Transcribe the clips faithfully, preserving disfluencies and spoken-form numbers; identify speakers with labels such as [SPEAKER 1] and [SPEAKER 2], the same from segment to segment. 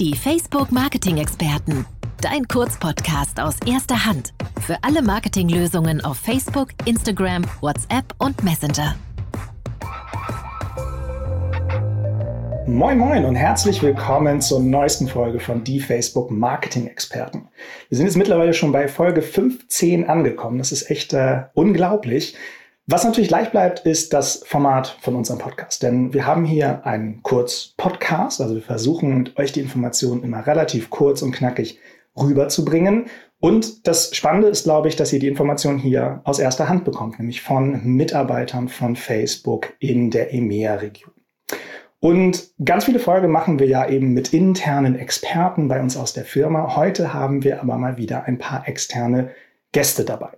[SPEAKER 1] Die Facebook-Marketing-Experten. Dein Kurzpodcast aus erster Hand. Für alle Marketinglösungen auf Facebook, Instagram, WhatsApp und Messenger.
[SPEAKER 2] Moin Moin und herzlich willkommen zur neuesten Folge von Die Facebook-Marketing-Experten. Wir sind jetzt mittlerweile schon bei Folge fünfzehn angekommen. Das ist echt äh, unglaublich. Was natürlich gleich bleibt, ist das Format von unserem Podcast. Denn wir haben hier einen Kurz-Podcast. Also wir versuchen mit euch die Informationen immer relativ kurz und knackig rüberzubringen. Und das Spannende ist, glaube ich, dass ihr die Informationen hier aus erster Hand bekommt, nämlich von Mitarbeitern von Facebook in der E M E A-Region. Und ganz viele Folgen machen wir ja eben mit internen Experten bei uns aus der Firma. Heute haben wir aber mal wieder ein paar externe Gäste dabei.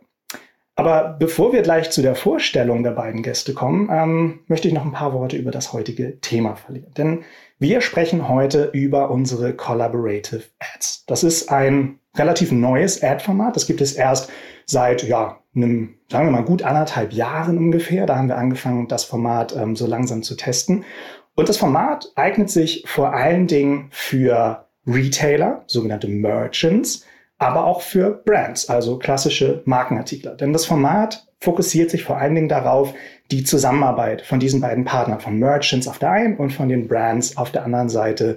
[SPEAKER 2] Aber bevor wir gleich zu der Vorstellung der beiden Gäste kommen, ähm, möchte ich noch ein paar Worte über das heutige Thema verlieren. Denn wir sprechen heute über unsere Collaborative Ads. Das ist ein relativ neues Ad-Format. Das gibt es erst seit, ja, einem, sagen wir mal, gut anderthalb Jahren ungefähr. Da haben wir angefangen, das Format ähm, so langsam zu testen. Und das Format eignet sich vor allen Dingen für Retailer, sogenannte Merchants, aber auch für Brands, also klassische Markenartikler. Denn das Format fokussiert sich vor allen Dingen darauf, die Zusammenarbeit von diesen beiden Partnern, von Merchants auf der einen und von den Brands auf der anderen Seite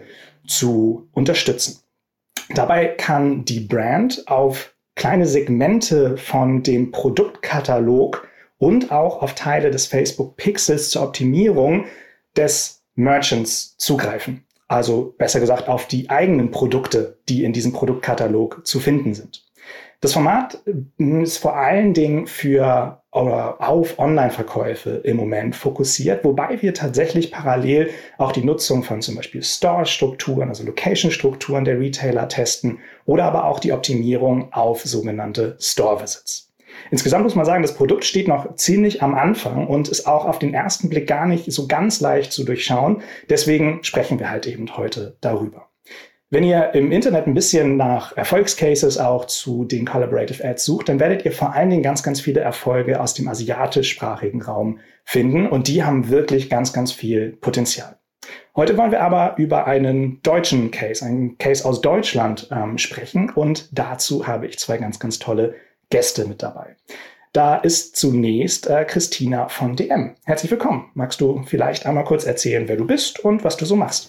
[SPEAKER 2] zu unterstützen. Dabei kann die Brand auf kleine Segmente von dem Produktkatalog und auch auf Teile des Facebook Pixels zur Optimierung des Merchants zugreifen. Also besser gesagt auf die eigenen Produkte, die in diesem Produktkatalog zu finden sind. Das Format ist vor allen Dingen für oder auf Online-Verkäufe im Moment fokussiert, wobei wir tatsächlich parallel auch die Nutzung von zum Beispiel Store-Strukturen, also Location-Strukturen der Retailer testen oder aber auch die Optimierung auf sogenannte Store-Visits. Insgesamt muss man sagen, das Produkt steht noch ziemlich am Anfang und ist auch auf den ersten Blick gar nicht so ganz leicht zu durchschauen. Deswegen sprechen wir halt eben heute darüber. Wenn ihr im Internet ein bisschen nach Erfolgscases auch zu den Collaborative Ads sucht, dann werdet ihr vor allen Dingen ganz, ganz viele Erfolge aus dem asiatischsprachigen Raum finden und die haben wirklich ganz, ganz viel Potenzial. Heute wollen wir aber über einen deutschen Case, einen Case aus Deutschland ähm, sprechen und dazu habe ich zwei ganz, ganz tolle Gäste mit dabei. Da ist zunächst äh, Christina von D M. Herzlich willkommen. Magst du vielleicht einmal kurz erzählen, wer du bist und was du so machst?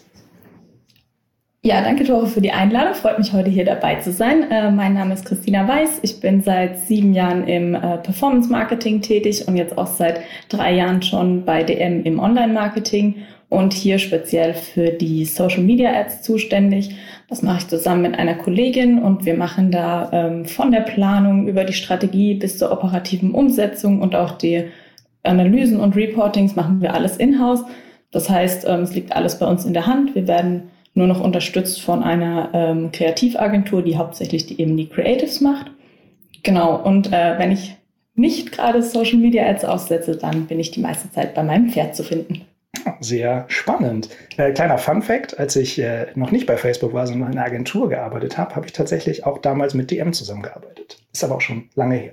[SPEAKER 3] Ja, danke Tore für die Einladung. Freut mich, heute hier dabei zu sein. Äh, mein Name ist Christina Weiß. Ich bin seit sieben Jahren im äh, Performance-Marketing tätig und jetzt auch seit drei Jahren schon bei D M im Online-Marketing und hier speziell für die Social-Media-Ads zuständig. Das mache ich zusammen mit einer Kollegin und wir machen da ähm, von der Planung über die Strategie bis zur operativen Umsetzung und auch die Analysen und Reportings machen wir alles in-house. Das heißt, ähm, es liegt alles bei uns in der Hand. Wir werden nur noch unterstützt von einer ähm, Kreativagentur, die hauptsächlich die, eben die Creatives macht. Genau, und äh, wenn ich nicht gerade Social Media Ads aussetze, dann bin ich die meiste Zeit bei meinem Pferd zu finden.
[SPEAKER 2] Sehr spannend. Äh, kleiner Fun-Fact, als ich äh, noch nicht bei Facebook war, sondern in einer Agentur gearbeitet habe, habe ich tatsächlich auch damals mit D M zusammengearbeitet. Ist aber auch schon lange her.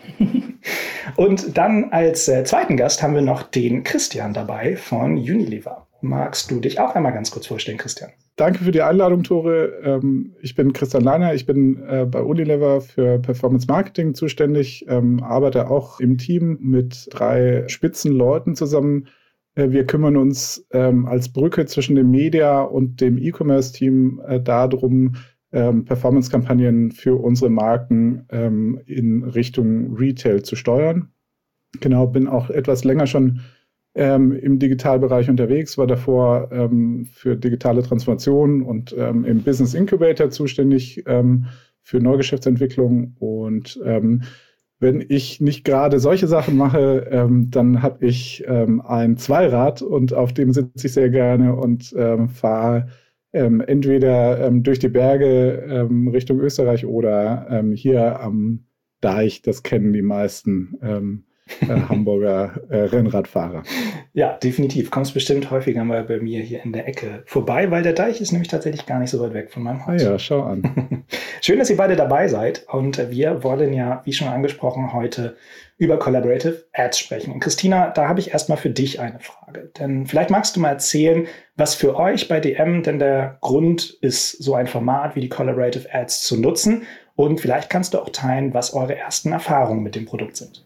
[SPEAKER 2] Und dann als äh, zweiten Gast haben wir noch den Christian dabei von Unilever. Magst du dich auch einmal ganz kurz vorstellen, Christian?
[SPEAKER 4] Danke für die Einladung, Tore. Ähm, ich bin Christian Leiner, ich bin äh, bei Unilever für Performance Marketing zuständig, ähm, arbeite auch im Team mit drei Spitzenleuten zusammen. Wir kümmern uns ähm, als Brücke zwischen dem Media- und dem E-Commerce-Team äh, darum, ähm, Performance-Kampagnen für unsere Marken ähm, in Richtung Retail zu steuern. Genau, bin auch etwas länger schon ähm, im Digitalbereich unterwegs, war davor ähm, für digitale Transformation und ähm, im Business Incubator zuständig ähm, für Neugeschäftsentwicklung und ähm, wenn ich nicht gerade solche Sachen mache, ähm, dann habe ich ähm, ein Zweirad und auf dem sitze ich sehr gerne und ähm, fahre ähm, entweder ähm, durch die Berge ähm, Richtung Österreich oder ähm, hier am Deich, das kennen die meisten, ähm, äh, Hamburger äh, Rennradfahrer.
[SPEAKER 2] Ja, definitiv. Kommst bestimmt häufiger mal bei mir hier in der Ecke vorbei, weil der Deich ist nämlich tatsächlich gar nicht so weit weg von meinem Haus.
[SPEAKER 4] Ah ja, schau an.
[SPEAKER 2] Schön, dass ihr beide dabei seid. Und wir wollen ja, wie schon angesprochen, heute über Collaborative Ads sprechen. Und Christina, da habe ich erstmal für dich eine Frage. Denn vielleicht magst du mal erzählen, was für euch bei D M denn der Grund ist, so ein Format wie die Collaborative Ads zu nutzen. Und vielleicht kannst du auch teilen, was eure ersten Erfahrungen mit dem Produkt sind.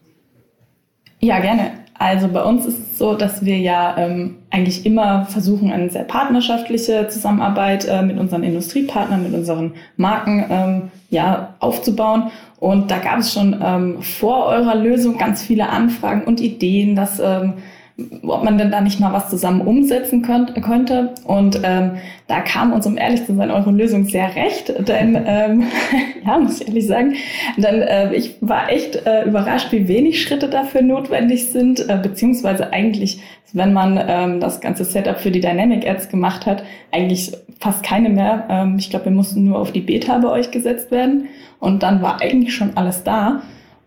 [SPEAKER 3] Ja, gerne. Also bei uns ist es so, dass wir ja ähm, eigentlich immer versuchen, eine sehr partnerschaftliche Zusammenarbeit äh, mit unseren Industriepartnern, mit unseren Marken ähm, ja, aufzubauen. Und da gab es schon ähm, vor eurer Lösung ganz viele Anfragen und Ideen, dass ähm, ob man denn da nicht mal was zusammen umsetzen könnt, könnte. Und ähm, da kam uns, um ehrlich zu sein, eure Lösung sehr recht. Denn, ähm, ja, muss ich ehrlich sagen, denn äh, ich war echt äh, überrascht, wie wenig Schritte dafür notwendig sind, äh, beziehungsweise eigentlich, wenn man ähm, das ganze Setup für die Dynamic Ads gemacht hat, eigentlich fast keine mehr. Ähm, ich glaube, wir mussten nur auf die Beta bei euch gesetzt werden und dann war eigentlich schon alles da.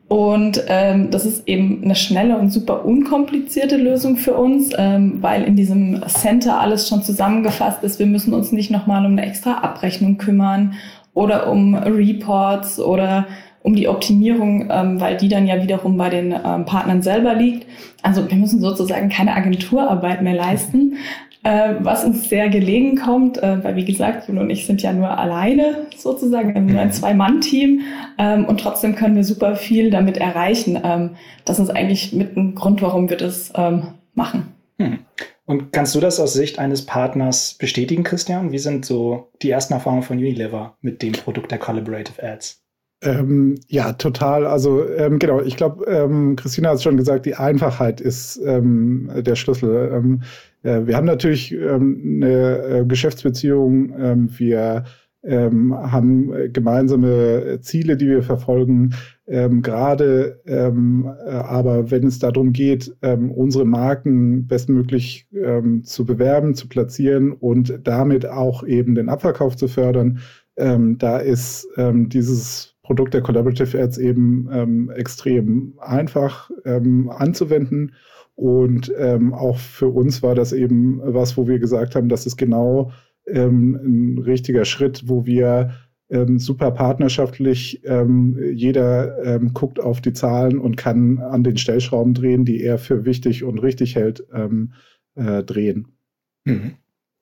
[SPEAKER 3] Und ähm, das ist eben eine schnelle und super unkomplizierte Lösung für uns, ähm, weil in diesem Center alles schon zusammengefasst ist. Wir müssen uns nicht nochmal um eine extra Abrechnung kümmern oder um Reports oder um die Optimierung, ähm, weil die dann ja wiederum bei den ähm, Partnern selber liegt. Also wir müssen sozusagen keine Agenturarbeit mehr leisten. Äh, was uns sehr gelegen kommt, äh, weil wie gesagt, Juno und ich sind ja nur alleine sozusagen, wir sind ein Zwei-Mann-Team ähm, und trotzdem können wir super viel damit erreichen. Ähm, das ist eigentlich mit ein Grund, warum wir das ähm, machen.
[SPEAKER 2] Hm. Und kannst du das aus Sicht eines Partners bestätigen, Christian? Wie sind so die ersten Erfahrungen von Unilever mit dem Produkt der Collaborative Ads?
[SPEAKER 4] Ähm, ja, total. Also ähm, genau, ich glaube, ähm, Christina hat es schon gesagt, die Einfachheit ist ähm, der Schlüssel. Ähm, äh, wir haben natürlich ähm, eine äh, Geschäftsbeziehung. Ähm, wir ähm, haben gemeinsame Ziele, die wir verfolgen. Ähm, gerade ähm, äh, aber wenn es darum geht, ähm, unsere Marken bestmöglich ähm, zu bewerben, zu platzieren und damit auch eben den Abverkauf zu fördern, ähm, da ist ähm, dieses Produkt der Collaborative Ads eben ähm, extrem einfach ähm, anzuwenden. Und ähm, auch für uns war das eben was, wo wir gesagt haben, das ist genau ähm, ein richtiger Schritt, wo wir ähm, super partnerschaftlich, ähm, jeder ähm, guckt auf die Zahlen und kann an den Stellschrauben drehen, die er für wichtig und richtig hält, ähm, äh, drehen.
[SPEAKER 2] Mhm.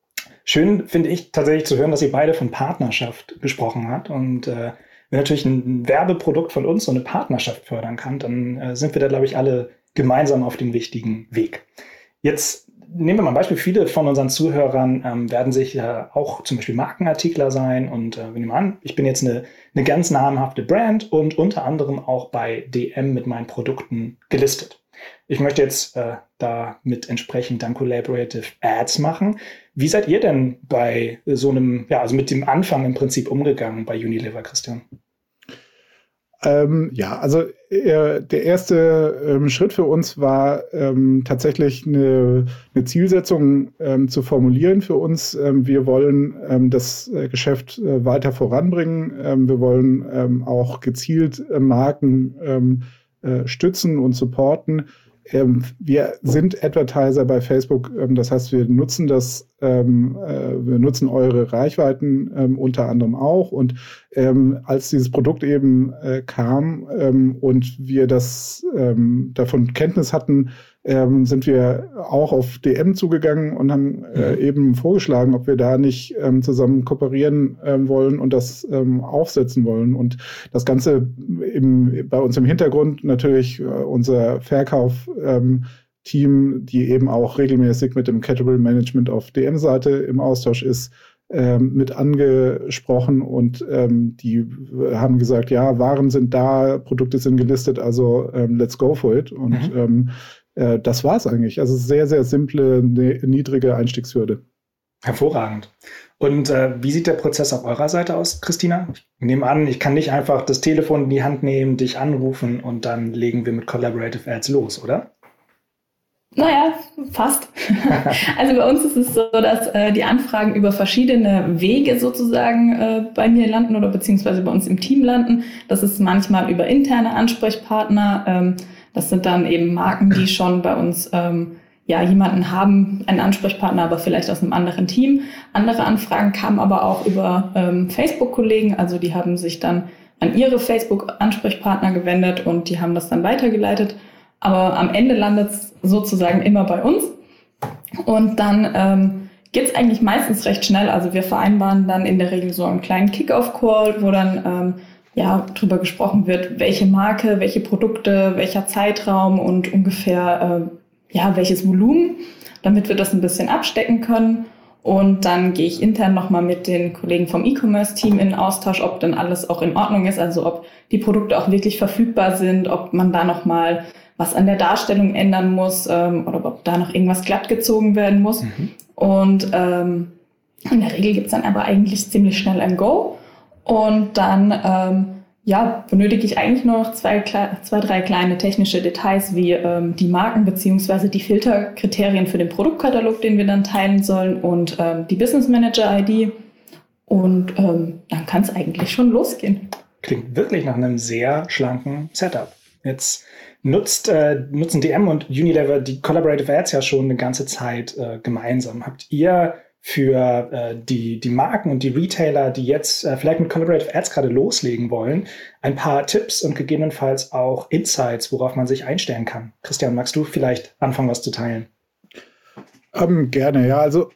[SPEAKER 2] Schön finde ich tatsächlich zu hören, dass ihr beide von Partnerschaft gesprochen habt. Und äh, wenn natürlich ein Werbeprodukt von uns so eine Partnerschaft fördern kann, dann äh, sind wir da, glaube ich, alle gemeinsam auf dem richtigen Weg. Jetzt nehmen wir mal ein Beispiel. Viele von unseren Zuhörern ähm, werden sicher auch zum Beispiel Markenartikler sein. Und äh, wir nehmen an, ich bin jetzt eine, eine ganz namhafte Brand und unter anderem auch bei D M mit meinen Produkten gelistet. Ich möchte jetzt äh, damit entsprechend dann Collaborative Ads machen. Wie seid ihr denn bei so einem, ja, also mit dem Anfang im Prinzip umgegangen bei Unilever, Christian?
[SPEAKER 4] Ähm, ja, also äh, der erste ähm, Schritt für uns war ähm, tatsächlich eine, eine Zielsetzung ähm, zu formulieren für uns. Ähm, wir wollen ähm, das äh, Geschäft äh, weiter voranbringen. Ähm, wir wollen ähm, auch gezielt äh, Marken ähm, äh, stützen und supporten. Ähm, wir sind Advertiser bei Facebook, ähm, das heißt, wir nutzen das, ähm, äh, wir nutzen eure Reichweiten ähm, unter anderem auch. Und ähm, als dieses Produkt eben äh, kam ähm, und wir das ähm, davon Kenntnis hatten, ähm, sind wir auch auf D M zugegangen und haben äh, eben vorgeschlagen, ob wir da nicht ähm, zusammen kooperieren ähm, wollen und das ähm, aufsetzen wollen. Und das Ganze im, bei uns im Hintergrund natürlich äh, unser Verkauf ähm, Team, die eben auch regelmäßig mit dem Category Management auf D M-Seite im Austausch ist, ähm, mit angesprochen und ähm, die haben gesagt, ja, Waren sind da, Produkte sind gelistet, also ähm, let's go for it. Und mhm. ähm, äh, das war's eigentlich. Also sehr, sehr simple, ne, niedrige Einstiegshürde.
[SPEAKER 2] Hervorragend. Und äh, wie sieht der Prozess auf eurer Seite aus, Christina? Ich nehme an, ich kann nicht einfach das Telefon in die Hand nehmen, dich anrufen und dann legen wir mit Collaborative Ads los, oder?
[SPEAKER 3] Naja, fast. Also bei uns ist es so, dass äh, die Anfragen über verschiedene Wege sozusagen äh, bei mir landen oder beziehungsweise bei uns im Team landen. Das ist manchmal über interne Ansprechpartner, ähm, Das sind dann eben Marken, die schon bei uns ähm, ja jemanden haben, einen Ansprechpartner, aber vielleicht aus einem anderen Team. Andere Anfragen kamen aber auch über ähm, Facebook-Kollegen, also die haben sich dann an ihre Facebook-Ansprechpartner gewendet und die haben das dann weitergeleitet. Aber am Ende landet es sozusagen immer bei uns. Und dann ähm, geht es eigentlich meistens recht schnell. Also wir vereinbaren dann in der Regel so einen kleinen Kick-Off-Call, wo dann ähm, ja drüber gesprochen wird, welche Marke, welche Produkte, welcher Zeitraum und ungefähr äh, ja welches Volumen, damit wir das ein bisschen abstecken können. Und dann gehe ich intern nochmal mit den Kollegen vom E-Commerce-Team in Austausch, ob dann alles auch in Ordnung ist, also ob die Produkte auch wirklich verfügbar sind, ob man da nochmal was an der Darstellung ändern muss ähm, oder ob da noch irgendwas glatt gezogen werden muss. Mhm. Und ähm, in der Regel gibt's dann aber eigentlich ziemlich schnell ein Go. Und dann ähm, ja, benötige ich eigentlich nur noch zwei, zwei, drei kleine technische Details wie ähm, die Marken beziehungsweise die Filterkriterien für den Produktkatalog, den wir dann teilen sollen und ähm, die Business Manager I D. Und ähm, dann kann es eigentlich schon losgehen.
[SPEAKER 2] Klingt wirklich nach einem sehr schlanken Setup. Jetzt nutzt, äh, nutzen D M und Unilever die Collaborative Ads ja schon eine ganze Zeit äh, gemeinsam. Habt ihr für äh, die, die Marken und die Retailer, die jetzt äh, vielleicht mit Collaborative Ads gerade loslegen wollen, ein paar Tipps und gegebenenfalls auch Insights, worauf man sich einstellen kann? Christian, magst du vielleicht anfangen, was zu teilen?
[SPEAKER 4] Ähm, gerne, ja. Also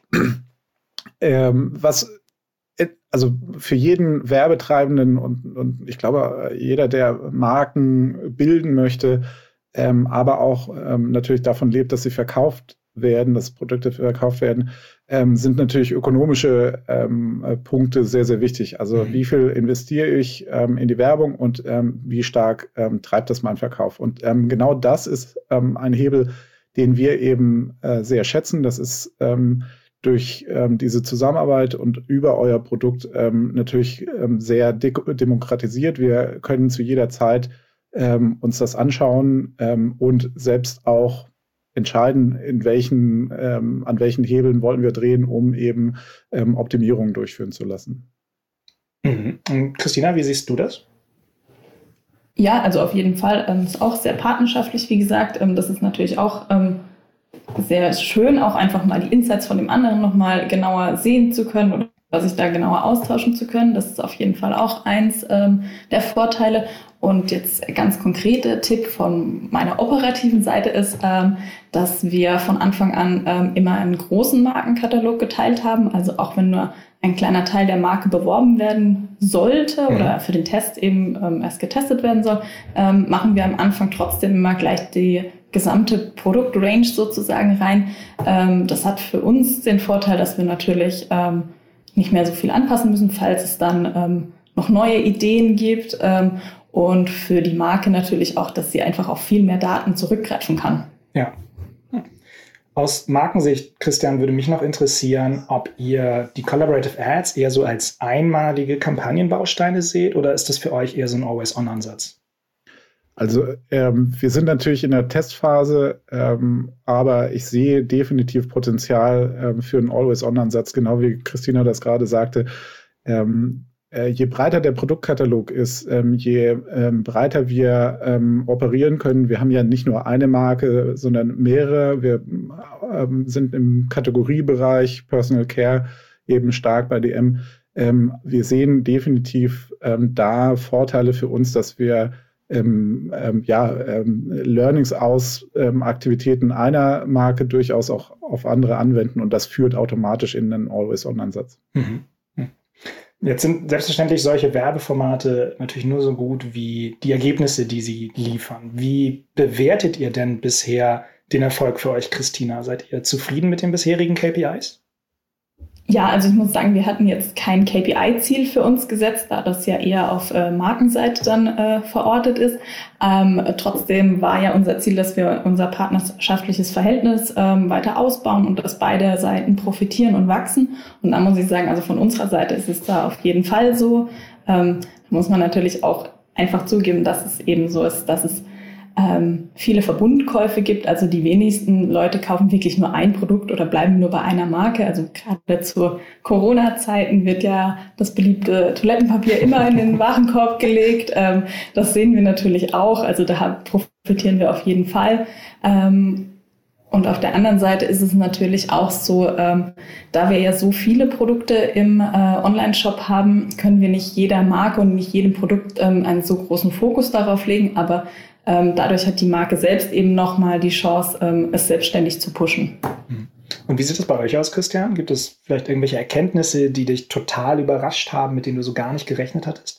[SPEAKER 4] ähm, was Also für jeden Werbetreibenden und, und ich glaube, jeder, der Marken bilden möchte, ähm, aber auch ähm, natürlich davon lebt, dass sie verkauft werden, dass Produkte verkauft werden, ähm, sind natürlich ökonomische ähm, Punkte sehr, sehr wichtig. Also mhm. wie viel investiere ich ähm, in die Werbung und ähm, wie stark ähm, treibt das meinen Verkauf? Und ähm, genau das ist ähm, ein Hebel, den wir eben äh, sehr schätzen. Das ist ähm, durch ähm, diese Zusammenarbeit und über euer Produkt ähm, natürlich ähm, sehr de- demokratisiert. Wir können zu jeder Zeit ähm, uns das anschauen ähm, und selbst auch entscheiden, in welchen, ähm, an welchen Hebeln wollen wir drehen, um eben ähm, Optimierungen durchführen zu lassen.
[SPEAKER 2] Mhm. Und Christina, wie siehst du das?
[SPEAKER 3] Ja, also auf jeden Fall. Ähm, ist auch sehr partnerschaftlich, wie gesagt. Ähm, das ist natürlich auch ähm, sehr schön, auch einfach mal die Insights von dem anderen nochmal genauer sehen zu können oder sich da genauer austauschen zu können. Das ist auf jeden Fall auch eins ähm, der Vorteile. Und jetzt ganz konkreter Tipp von meiner operativen Seite ist, ähm, dass wir von Anfang an ähm, immer einen großen Markenkatalog geteilt haben. Also auch wenn nur ein kleiner Teil der Marke beworben werden sollte mhm. oder für den Test eben ähm, erst getestet werden soll, ähm, machen wir am Anfang trotzdem immer gleich die gesamte Produktrange sozusagen rein. Ähm, das hat für uns den Vorteil, dass wir natürlich ähm, nicht mehr so viel anpassen müssen, falls es dann ähm, noch neue Ideen gibt. Ähm, und für die Marke natürlich auch, dass sie einfach auf viel mehr Daten zurückgreifen kann.
[SPEAKER 2] Ja. Aus Markensicht, Christian, würde mich noch interessieren, ob ihr die Collaborative Ads eher so als einmalige Kampagnenbausteine seht oder ist das für euch eher so ein Always-On-Ansatz?
[SPEAKER 4] Also ähm, wir sind natürlich in der Testphase, ähm, aber ich sehe definitiv Potenzial ähm, für einen Always-On-Ansatz, genau wie Christina das gerade sagte. Ähm, äh, je breiter der Produktkatalog ist, ähm, je ähm, breiter wir ähm, operieren können. Wir haben ja nicht nur eine Marke, sondern mehrere. Wir ähm, sind im Kategoriebereich Personal Care eben stark bei D M. Ähm, wir sehen definitiv ähm, da Vorteile für uns, dass wir Ähm, ähm, ja, ähm, Learnings aus ähm, Aktivitäten einer Marke durchaus auch auf andere anwenden und das führt automatisch in einen Always-On-Ansatz.
[SPEAKER 2] Mhm. Jetzt sind selbstverständlich solche Werbeformate natürlich nur so gut wie die Ergebnisse, die sie liefern. Wie bewertet ihr denn bisher den Erfolg für euch, Christina? Seid ihr zufrieden mit den bisherigen K P Is?
[SPEAKER 3] Ja, also ich muss sagen, wir hatten jetzt kein K P I-Ziel für uns gesetzt, da das ja eher auf äh, Markenseite dann äh, verortet ist. Ähm, trotzdem war ja unser Ziel, dass wir unser partnerschaftliches Verhältnis ähm, weiter ausbauen und dass beide Seiten profitieren und wachsen. Und da muss ich sagen, also von unserer Seite ist es da auf jeden Fall so. Ähm, da muss man natürlich auch einfach zugeben, dass es eben so ist, dass es ähm, viele Verbundkäufe gibt. Also die wenigsten Leute kaufen wirklich nur ein Produkt oder bleiben nur bei einer Marke. Also gerade zu Corona-Zeiten wird ja das beliebte Toilettenpapier immer in den Warenkorb gelegt. Ähm, das sehen wir natürlich auch. Also da profitieren wir auf jeden Fall. Ähm, Und auf der anderen Seite ist es natürlich auch so, ähm, da wir ja so viele Produkte im äh, Online-Shop haben, können wir nicht jeder Marke und nicht jedem Produkt ähm, einen so großen Fokus darauf legen. Aber ähm, dadurch hat die Marke selbst eben nochmal die Chance, ähm, es selbstständig zu pushen.
[SPEAKER 2] Und wie sieht das bei euch aus, Christian? Gibt es vielleicht irgendwelche Erkenntnisse, die dich total überrascht haben, mit denen du so gar nicht gerechnet hattest?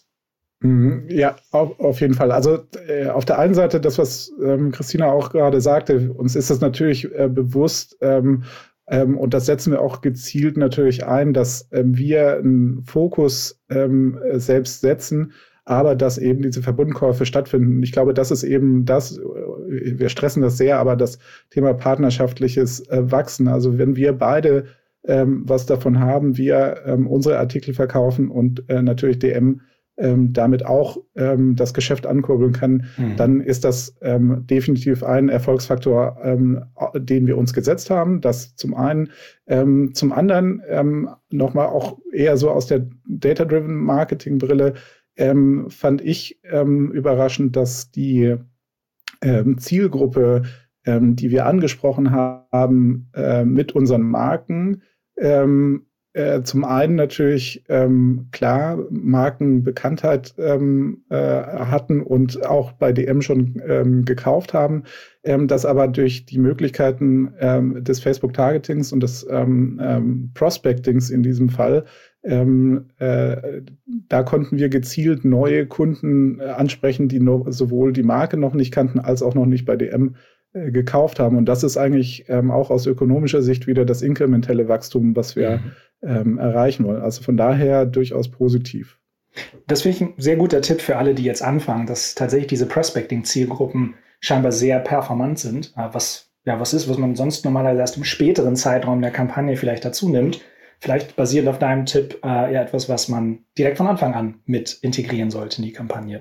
[SPEAKER 4] Ja, auf, auf jeden Fall. Also äh, auf der einen Seite, das, was ähm, Christina auch gerade sagte, uns ist das natürlich äh, bewusst ähm, ähm, und das setzen wir auch gezielt natürlich ein, dass ähm, wir einen Fokus ähm, selbst setzen, aber dass eben diese Verbundkäufe stattfinden. Ich glaube, das ist eben das, wir stressen das sehr, aber das Thema partnerschaftliches äh, Wachsen. Also wenn wir beide ähm, was davon haben, wir ähm, unsere Artikel verkaufen und äh, natürlich D M Ähm, damit auch ähm, das Geschäft ankurbeln kann, mhm. dann ist das ähm, definitiv ein Erfolgsfaktor, ähm, den wir uns gesetzt haben. Das zum einen. Ähm, zum anderen ähm, nochmal auch eher so aus der Data-Driven Marketing-Brille ähm, fand ich ähm, überraschend, dass die ähm, Zielgruppe, ähm, die wir angesprochen haben, äh, mit unseren Marken, ähm, Äh, zum einen natürlich ähm, klar Markenbekanntheit ähm, äh, hatten und auch bei D M schon ähm, gekauft haben, ähm, das aber durch die Möglichkeiten ähm, des Facebook-Targetings und des ähm, ähm, Prospectings in diesem Fall, ähm, äh, da konnten wir gezielt neue Kunden äh, ansprechen, die no- sowohl die Marke noch nicht kannten, als auch noch nicht bei D M gekauft haben. Und das ist eigentlich ähm, auch aus ökonomischer Sicht wieder das inkrementelle Wachstum, was wir mhm. ähm, erreichen wollen. Also von daher durchaus positiv.
[SPEAKER 2] Das finde ich ein sehr guter Tipp für alle, die jetzt anfangen, dass tatsächlich diese Prospecting-Zielgruppen scheinbar sehr performant sind. Was, ja, was ist, was man sonst normalerweise erst im späteren Zeitraum der Kampagne vielleicht dazu nimmt. Vielleicht basierend auf deinem Tipp äh, ja etwas, was man direkt von Anfang an mit integrieren sollte in die Kampagne.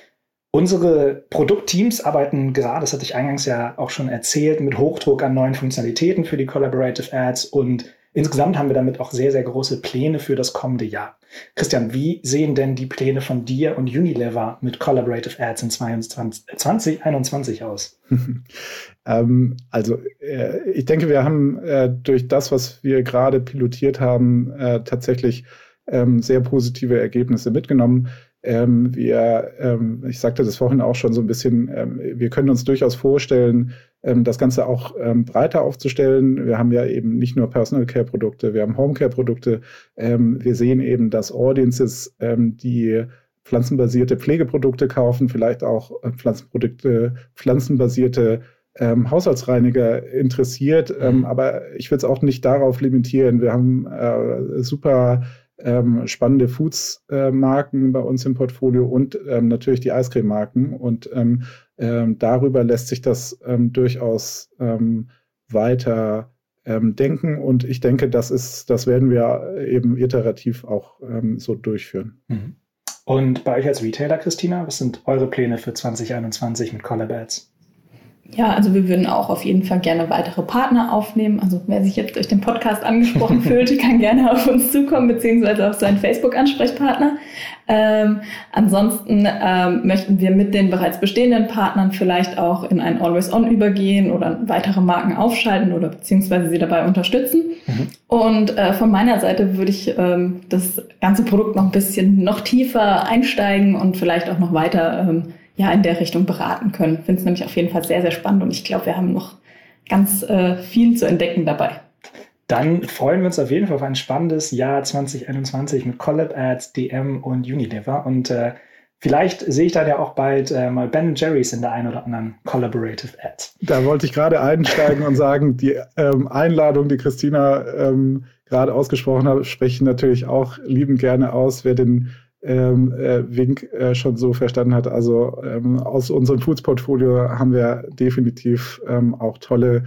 [SPEAKER 2] Unsere Produktteams arbeiten gerade, das hatte ich eingangs ja auch schon erzählt, mit Hochdruck an neuen Funktionalitäten für die Collaborative Ads und insgesamt haben wir damit auch sehr, sehr große Pläne für das kommende Jahr. Christian, wie sehen denn die Pläne von dir und Unilever mit Collaborative Ads in zwanzig einundzwanzig aus?
[SPEAKER 4] ähm, also äh, ich denke, wir haben äh, durch das, was wir gerade pilotiert haben, äh, tatsächlich ähm, sehr positive Ergebnisse mitgenommen. Ähm, wir, ähm, ich sagte das vorhin auch schon so ein bisschen, ähm, wir können uns durchaus vorstellen, ähm, das Ganze auch ähm, breiter aufzustellen. Wir haben ja eben nicht nur Personal Care Produkte, wir haben Home Care Produkte. Ähm, wir sehen eben, dass Audiences, ähm, die pflanzenbasierte Pflegeprodukte kaufen, vielleicht auch äh, Pflanzenprodukte, pflanzenbasierte ähm, Haushaltsreiniger interessiert. Ähm, aber ich will es auch nicht darauf limitieren. Wir haben äh, super Ähm, spannende Foods-Marken äh, bei uns im Portfolio und ähm, natürlich die Eiscreme-Marken. Und ähm, ähm, darüber lässt sich das ähm, durchaus ähm, weiter ähm, denken. Und ich denke, das ist, das werden wir eben iterativ auch ähm, so durchführen.
[SPEAKER 2] Und bei euch als Retailer, Christina, was sind eure Pläne für zwanzig einundzwanzig mit Collab Ads?
[SPEAKER 3] Ja, also wir würden auch auf jeden Fall gerne weitere Partner aufnehmen. Also wer sich jetzt durch den Podcast angesprochen fühlt, kann gerne auf uns zukommen, beziehungsweise auf seinen Facebook-Ansprechpartner. Ähm, ansonsten ähm, möchten wir mit den bereits bestehenden Partnern vielleicht auch in ein Always-On übergehen oder weitere Marken aufschalten oder beziehungsweise sie dabei unterstützen. Mhm. Und äh, von meiner Seite würde ich ähm, das ganze Produkt noch ein bisschen noch tiefer einsteigen und vielleicht auch noch weiter ähm, ja, in der Richtung beraten können. Ich finde es nämlich auf jeden Fall sehr, sehr spannend und ich glaube, wir haben noch ganz äh, viel zu entdecken dabei.
[SPEAKER 2] Dann freuen wir uns auf jeden Fall auf ein spannendes Jahr zwanzig einundzwanzig mit Collab Ads, D M und Unilever und äh, vielleicht sehe ich dann ja auch bald äh, mal Ben und Jerry's in der einen oder anderen Collaborative Ads.
[SPEAKER 4] Da wollte ich gerade einsteigen und sagen, die ähm, Einladung, die Christina ähm, gerade ausgesprochen hat, spreche ich natürlich auch liebend gerne aus, wer den Ähm, äh, Wink äh, schon so verstanden hat. Also ähm, aus unserem Foods-Portfolio haben wir definitiv ähm, auch tolle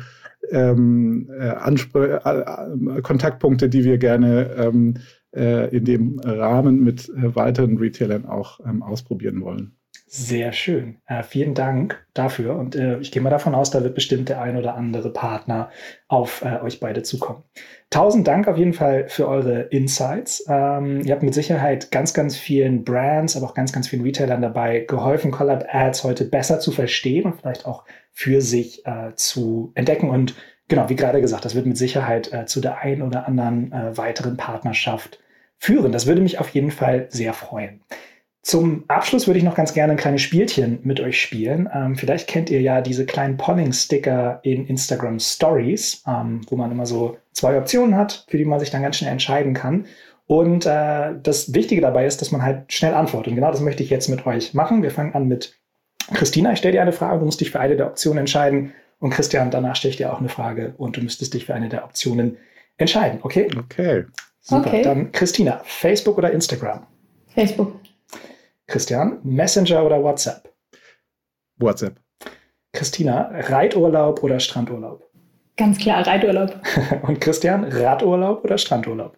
[SPEAKER 4] ähm, äh, Anspr- äh, Kontaktpunkte, die wir gerne ähm, äh, in dem Rahmen mit äh, weiteren Retailern auch ähm, ausprobieren wollen.
[SPEAKER 2] Sehr schön. Äh, vielen Dank dafür. Und äh, ich gehe mal davon aus, da wird bestimmt der ein oder andere Partner auf äh, euch beide zukommen. Tausend Dank auf jeden Fall für eure Insights. Ähm, ihr habt mit Sicherheit ganz, ganz vielen Brands, aber auch ganz, ganz vielen Retailern dabei geholfen, Collab Ads heute besser zu verstehen und vielleicht auch für sich äh, zu entdecken. Und genau, wie gerade gesagt, das wird mit Sicherheit äh, zu der ein oder anderen äh, weiteren Partnerschaft führen. Das würde mich auf jeden Fall sehr freuen. Zum Abschluss würde ich noch ganz gerne ein kleines Spielchen mit euch spielen. Ähm, vielleicht kennt ihr ja diese kleinen Polling-Sticker in Instagram Stories, ähm, wo man immer so zwei Optionen hat, für die man sich dann ganz schnell entscheiden kann. Und äh, das Wichtige dabei ist, dass man halt schnell antwortet. Und genau das möchte ich jetzt mit euch machen. Wir fangen an mit Christina. Ich stelle dir eine Frage, du musst dich für eine der Optionen entscheiden. Und Christian, danach stelle ich dir auch eine Frage und du müsstest dich für eine der Optionen entscheiden. Okay?
[SPEAKER 4] Okay.
[SPEAKER 2] Super.
[SPEAKER 3] Okay.
[SPEAKER 2] Dann Christina, Facebook oder Instagram?
[SPEAKER 3] Facebook.
[SPEAKER 2] Christian, Messenger oder WhatsApp?
[SPEAKER 4] WhatsApp.
[SPEAKER 2] Christina, Reiturlaub oder Strandurlaub?
[SPEAKER 3] Ganz klar, Reiturlaub.
[SPEAKER 2] Und Christian, Radurlaub oder Strandurlaub?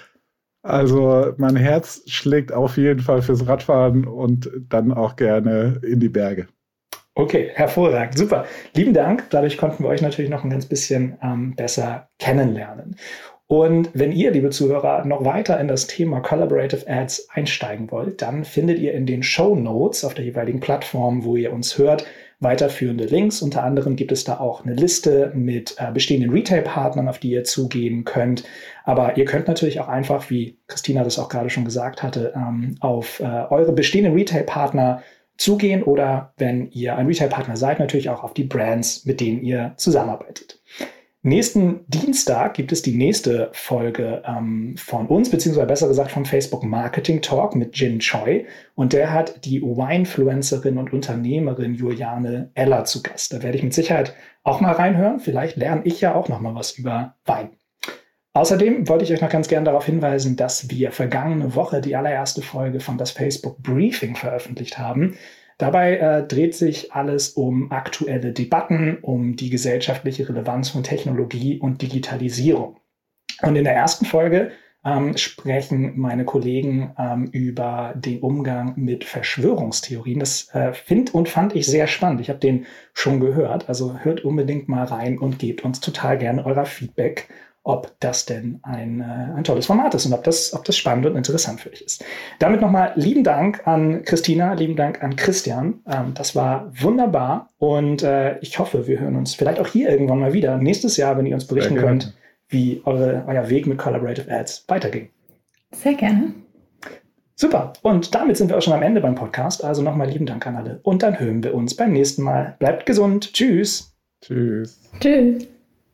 [SPEAKER 4] Also mein Herz schlägt auf jeden Fall fürs Radfahren und dann auch gerne in die Berge.
[SPEAKER 2] Okay, hervorragend, super. Lieben Dank. Dadurch konnten wir euch natürlich noch ein ganz bisschen ähm, besser kennenlernen. Und wenn ihr, liebe Zuhörer, noch weiter in das Thema Collaborative Ads einsteigen wollt, dann findet ihr in den Shownotes auf der jeweiligen Plattform, wo ihr uns hört, weiterführende Links. Unter anderem gibt es da auch eine Liste mit äh, bestehenden Retail-Partnern, auf die ihr zugehen könnt. Aber ihr könnt natürlich auch einfach, wie Christina das auch gerade schon gesagt hatte, ähm, auf äh, eure bestehenden Retail-Partner zugehen oder, wenn ihr ein Retail-Partner seid, natürlich auch auf die Brands, mit denen ihr zusammenarbeitet. Nächsten Dienstag gibt es die nächste Folge ähm, von uns, beziehungsweise besser gesagt vom Facebook Marketing Talk mit Jin Choi. Und der hat die Winefluencerin und Unternehmerin Juliane Eller zu Gast. Da werde ich mit Sicherheit auch mal reinhören. Vielleicht lerne ich ja auch noch mal was über Wein. Außerdem wollte ich euch noch ganz gern darauf hinweisen, dass wir vergangene Woche die allererste Folge von das Facebook Briefing veröffentlicht haben. Dabei äh, dreht sich alles um aktuelle Debatten, um die gesellschaftliche Relevanz von Technologie und Digitalisierung. Und in der ersten Folge ähm, sprechen meine Kollegen ähm, über den Umgang mit Verschwörungstheorien. Das äh, finde und fand ich sehr spannend. Ich habe den schon gehört, also hört unbedingt mal rein und gebt uns total gerne euer Feedback, ob das denn ein, äh, ein tolles Format ist und ob das, ob das spannend und interessant für euch ist. Damit nochmal lieben Dank an Christina, lieben Dank an Christian. Ähm, das war wunderbar und äh, ich hoffe, wir hören uns vielleicht auch hier irgendwann mal wieder nächstes Jahr, wenn ihr uns berichten könnt, wie eure, euer Weg mit Collaborative Ads weiterging.
[SPEAKER 3] Sehr gerne.
[SPEAKER 2] Super. Und damit sind wir auch schon am Ende beim Podcast. Also nochmal lieben Dank an alle. Und dann hören wir uns beim nächsten Mal. Bleibt gesund. Tschüss.
[SPEAKER 4] Tschüss.
[SPEAKER 3] Tschüss.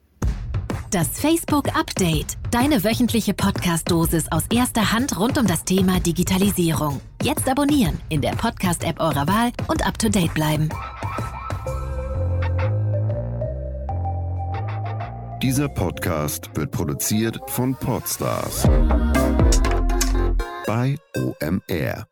[SPEAKER 1] Das Facebook Update. Deine wöchentliche Podcast-Dosis aus erster Hand rund um das Thema Digitalisierung. Jetzt abonnieren in der Podcast-App eurer Wahl und up to date bleiben.
[SPEAKER 5] Dieser Podcast wird produziert von Podstars bei O M R.